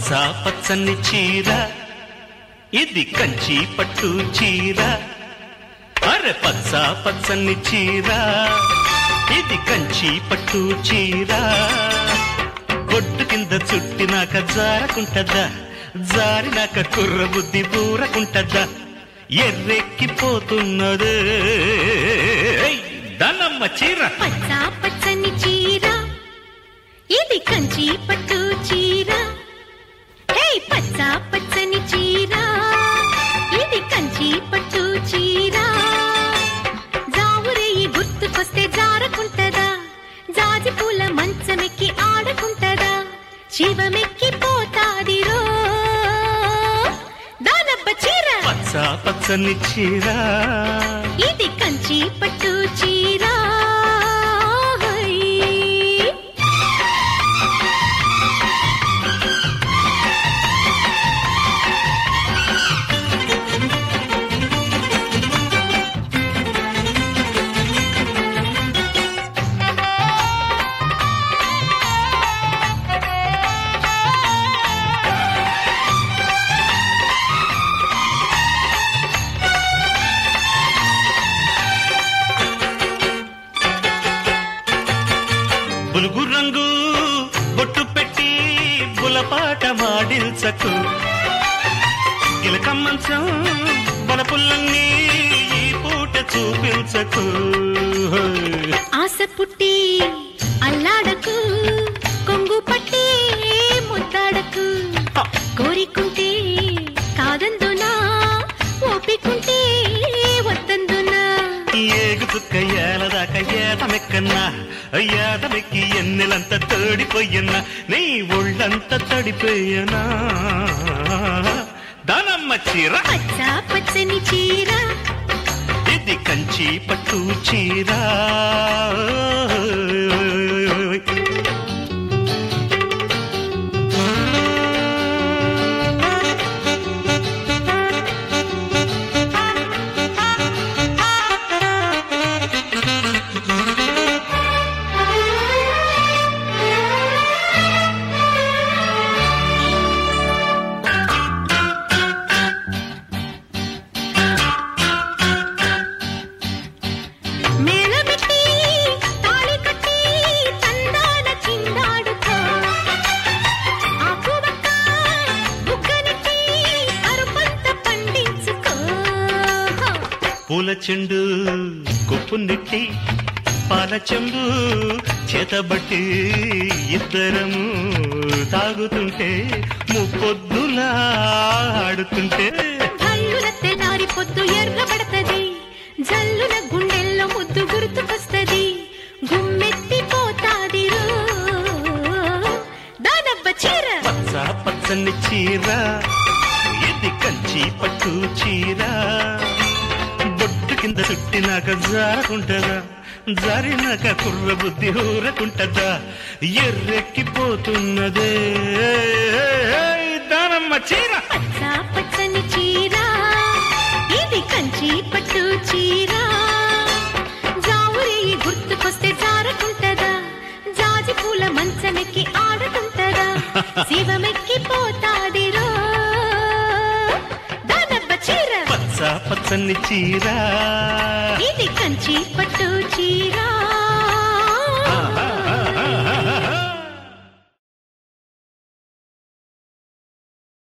పచ్చ పచ్చని చీర ఇది కంచి పట్టు చీర అరే పచ్చ పచ్చని చీర ఇది కంచి పట్టు చీర బొట్టు కింద చుట్టినాక జారకుంటదా జారినాక కుర్ర బుద్ధి పూరకుంటదా ఎర్రెక్కిపోతున్నదే దానమ్మ చీర పచ్చ పచ్చని చీర ఇది కంచి పట్టు చీర హే పచ్చ పచ్చని చీర ఇది కంచి పట్టు చీర జావురేయి గుర్తుకొస్తే జారకుంటదా జాజి పూల మంచమెక్కి ఆడకుంటదా శివమెక్కి పోతాదిరో దానబ్బ చీర పచ్చ పచ్చని చీర ఇది కంచి పట్టు చీర బులుగు రంగు బొట్టు పెట్టి బులపాట మాడిల్చకు గిలకమ్మంచం బలపుల్లన్నీ ఈ పూట చూపించకు ఆశ పుట్టి అల్లాడకు కొంగు పట్టి ముద్దాడకు కోరికుంటే కాదందునా ఓపికుంటే వద్దందునా ఏగు చుక్క ఏలదాకా ఏటమెక్కన్నా ఏటమెక్కి ఎన్నెలంతా తడిపోయన్నా నీ ఒళ్ళంతా తడిపోయనా దానమ్మ చీర పచ్చ పచ్చని చీర ఇది కంచి పట్టు చీర పూల చెండు కొప్పు నెట్టి పాల చెంబు చేతబట్టి ఇద్దరము తాగుతుంటే ముప్పొద్దులా ఆడుతుంటే జల్లున తెల్లారి పొద్దు ఎర్రబడతది జల్లున గుండెల్లో ముద్దు గుర్తుకొస్తది గుమ్మెత్తి పోతాదిరో దానబ్బ చీర పచ్చ పచ్చని చీర ఇది కంచి పట్టు చీర బొట్టు కింద చుట్టినాక జారకుంటదా జారినాక కుర్ర బుద్ధి ఊరకుంటదా ఎర్రెక్కిపోతున్నదే దానమ్మ చీర పచ్చ పచ్చని చీర ఇది కంచి పట్టు చీర జావురేయి గుర్తుకొస్తే జారకుంటదా జాజి పూల మంచమెక్కి ఆడకుంటదా శివమెక్కి పోతాదిరో దానబ్బ చీర పచ్చ పచ్చని చీర ఇది కంచి పట్టు చీర